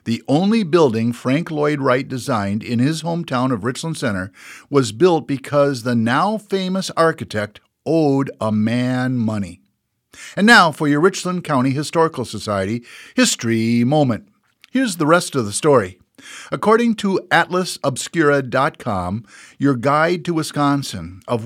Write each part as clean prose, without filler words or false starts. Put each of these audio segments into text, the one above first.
The only building Frank Lloyd Wright designed in his hometown of Richland Center was built because the now famous architect owed a man money. And now for your Richland County Historical Society History Moment. Here's the rest of the story. According to atlasobscura.com, your guide to Wisconsin, of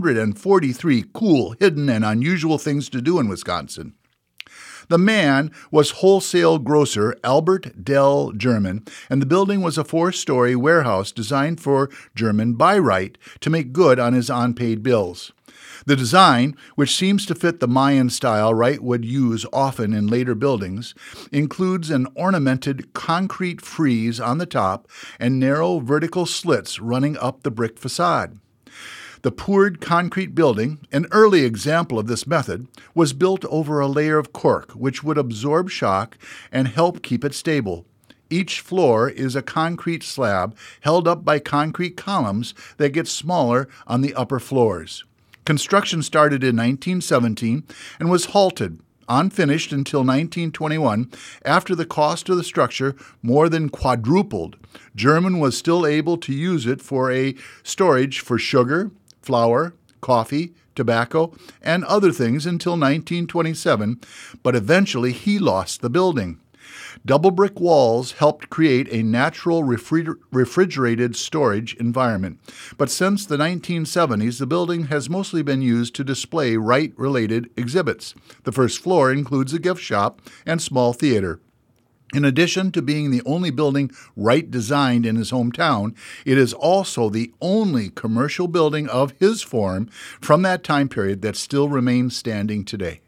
143 cool, hidden, and unusual things to do in Wisconsin. The man was wholesale grocer Albert Dell German, and the building was a 4-story warehouse designed for German by Wright to make good on his unpaid bills. The design, which seems to fit the Mayan style Wright would use often in later buildings, includes an ornamented concrete frieze on the top and narrow vertical slits running up the brick facade. The poured concrete building, an early example of this method, was built over a layer of cork which would absorb shock and help keep it stable. Each floor is a concrete slab held up by concrete columns that get smaller on the upper floors. Construction started in 1917 and was halted, unfinished until 1921, after the cost of the structure more than quadrupled. German was still able to use it for a storage for sugar, flour, coffee, tobacco, and other things until 1927, but eventually he lost the building. Double brick walls helped create a natural refrigerated storage environment, but since the 1970s, the building has mostly been used to display Wright-related exhibits. The first floor includes a gift shop and small theater. In addition to being the only building Wright designed in his hometown, it is also the only commercial building of his form from that time period that still remains standing today.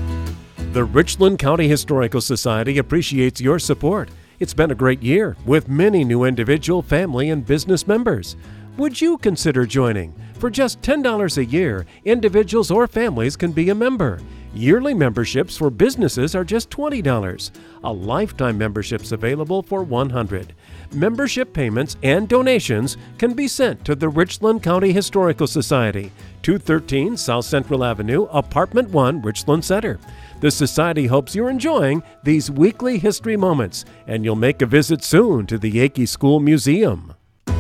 The Richland County Historical Society appreciates your support. It's been a great year with many new individual, family, and business members. Would you consider joining? For just $10 a year, individuals or families can be a member. Yearly memberships for businesses are just $20. A lifetime membership's available for $100. Membership payments and donations can be sent to the Richland County Historical Society, 213 South Central Avenue, Apartment 1, Richland Center. The Society hopes you're enjoying these weekly history moments, and you'll make a visit soon to the Yaqui School Museum.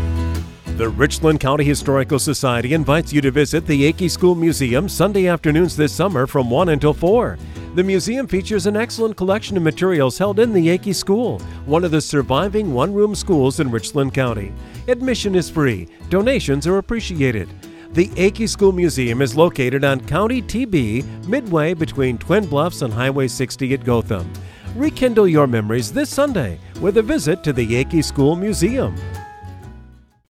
The Richland County Historical Society invites you to visit the Yaqui School Museum Sunday afternoons this summer from 1 until 4. The museum features an excellent collection of materials held in the Yaqui School, one of the surviving one-room schools in Richland County. Admission is free. Donations are appreciated. The Yaqui School Museum is located on County TB, midway between Twin Bluffs and Highway 60 at Gotham. Rekindle your memories this Sunday with a visit to the Yaqui School Museum.